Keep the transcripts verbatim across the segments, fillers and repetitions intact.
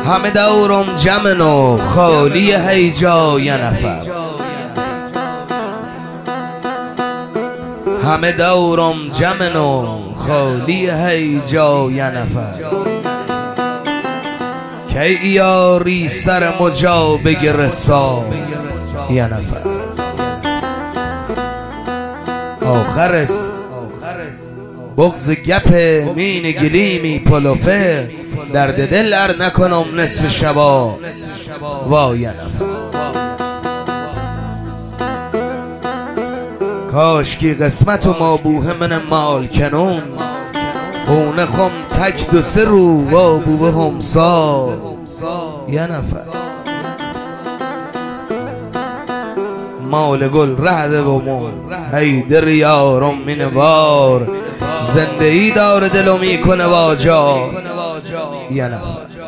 همه دورم جمن و خالی هیجا یه نفر، همه دورم جمن و خالی هیجا یه نفر، کی یاری سر مجا بگیره سا یه نفر. آخرس بغض گپ مین گلیمی پلوفه، درد دل ار نکنم نصف شبا وا یه نفر. کاش کی قسمت و ما بوه من مال کنون، اونه خم تک دو سه رو و بوه همسا یه نفر. مال گل رهده و مول حیدر یارم من بار، زنده ای داره دلو میکنه واجا یه نفر.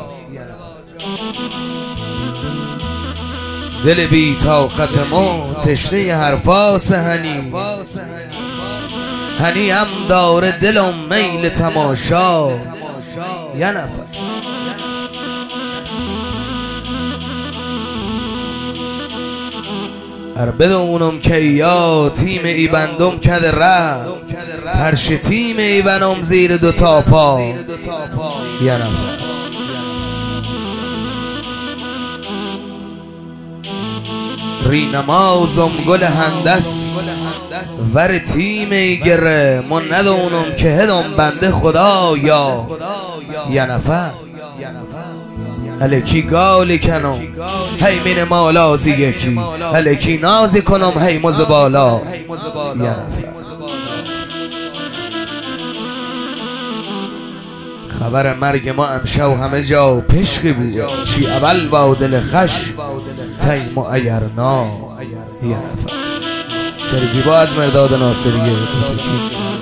دل بی طاقت ما تشنه حرفاس هنی، هنی هم داره دلم میل تماشا یه نفر. ار بدونم که یا تیم ای بندم کده ره، پرش تیم ای بنام زیر دو تا پا یه نفر. ری نمازم گل هندس ور تیم ای گره، من ندونم که هدم بنده خدا یا یه نفر. الکی گالی کنم هی مین مالازی یکی، الکی نازی کنم هی مز بالا یه نفر. خبر مرگ ما امشب همه جا پشقی بود، چی اول با دل خش تیم و ایرنا یه نفر. شعر زیبا از مرداد ناصریه.